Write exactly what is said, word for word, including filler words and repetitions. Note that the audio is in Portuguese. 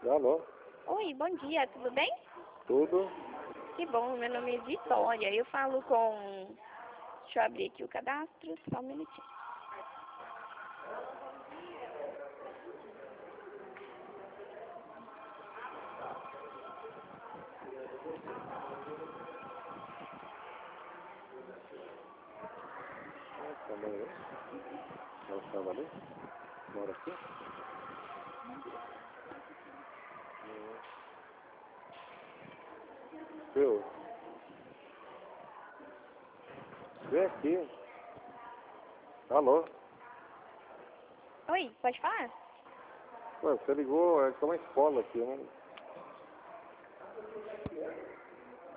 Alô? Oi, bom dia, tudo bem? Tudo? Que bom, meu nome é Vitória. Eu falo com... Deixa eu abrir aqui o cadastro, só um minutinho. Trabalha aí? Ela trabalha ali? Mora aqui? Eu? Vem aqui. Alô? Oi, pode falar? Ué, você ligou, é que é uma escola aqui, né?